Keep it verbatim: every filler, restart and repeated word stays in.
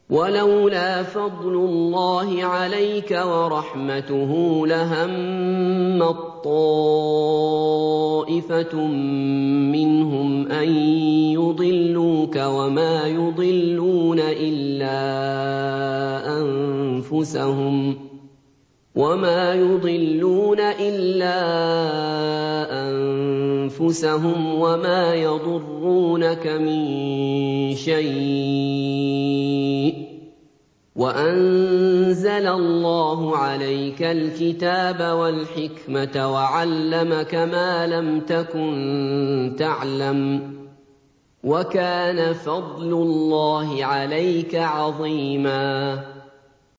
وَلَوْلَا فَضْلُ اللَّهِ عَلَيْكَ وَرَحْمَتُهُ لَهَمَّت طَّائِفَةٌ مِّنْهُمْ أَن يُضِلُّوكَ وَمَا يُضِلُّونَ إِلَّا أَنفُسَهُمْ وَمَا يُضِلُّونَ إِلَّا أَنفُسَهُمْ وَمَا يَضُرُّونَكَ مِن شَيْءٍ ۚ وَأَنزَلَ اللَّهُ عَلَيْكَ الْكِتَابَ وَالْحِكْمَةَ وَعَلَّمَكَ مَا لَمْ تَكُن تَعْلَمُ ۚ وَكَانَ فَضْلُ اللَّهِ عَلَيْكَ عَظِيمًا